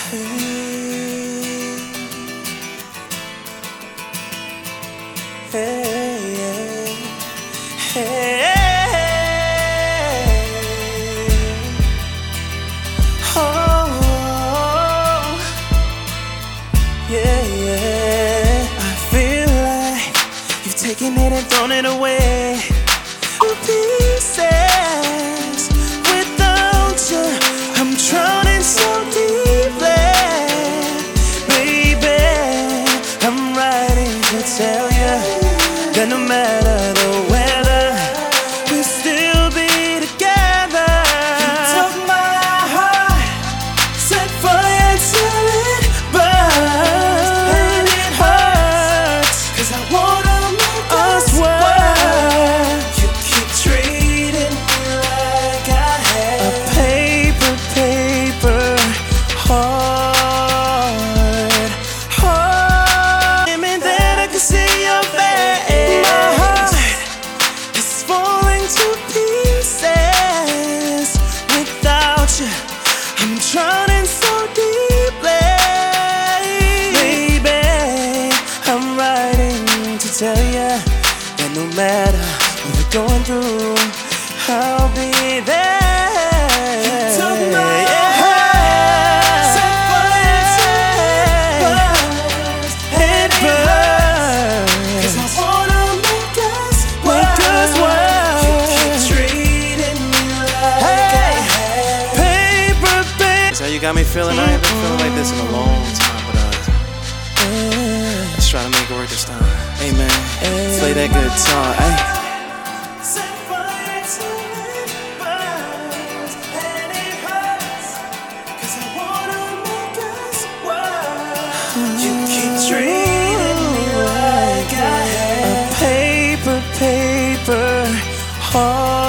Hey, hey, oh, yeah, yeah. I feel like you've taken it and thrown it away. Pieces without you, I'm drowning so deeply. Baby, I'm writing to tell you that no matter the weather, we'll still be together. You took my heart, set fire to it burns, and it hurts, 'cause I wanna make us work. You keep treating me like I had a paper heart. And then I can see your face. My heart is falling to pieces without you. I'm drowning so deeply. Baby, I'm writing to tell you that no matter what we're going through, I'll be there. You took my heart, set fire to it burns, 'cause I wanna make us work. You keep treating me like I had paper. That's how you got me feeling. I ain't been feeling like this in a long time, but let's try to make it work this time. Hey man, play that guitar. Hey. Set fire to it burns, and it hurts, 'cause I wanna make us work. You keep treating me like I had a paper heart.